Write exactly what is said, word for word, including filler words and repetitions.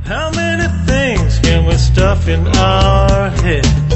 How many things can we stuff in our head?